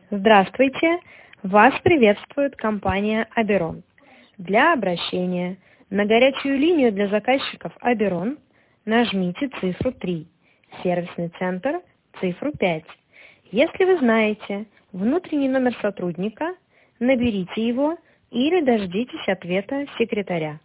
Здравствуйте! Вас приветствует компания Оберон. Для обращения на горячую линию для заказчиков Оберон нажмите цифру 3, сервисный центр цифру 5. Если вы знаете внутренний номер сотрудника, наберите его или дождитесь ответа секретаря.